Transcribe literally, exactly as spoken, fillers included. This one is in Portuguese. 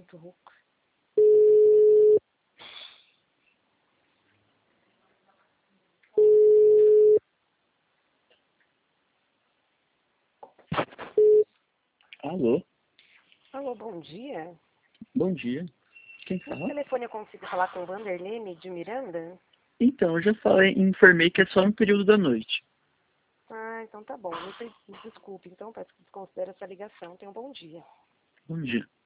muito rouco. Alô, Alô, bom dia. bom dia. Quem No fala? telefone eu consigo falar com o Vanderlei de Miranda? Então, eu já falei, informei que é só no período da noite. Ah, então tá bom. Me, pe- me desculpe, então peço que desconsidere essa ligação. Tenha um bom dia. Bom dia.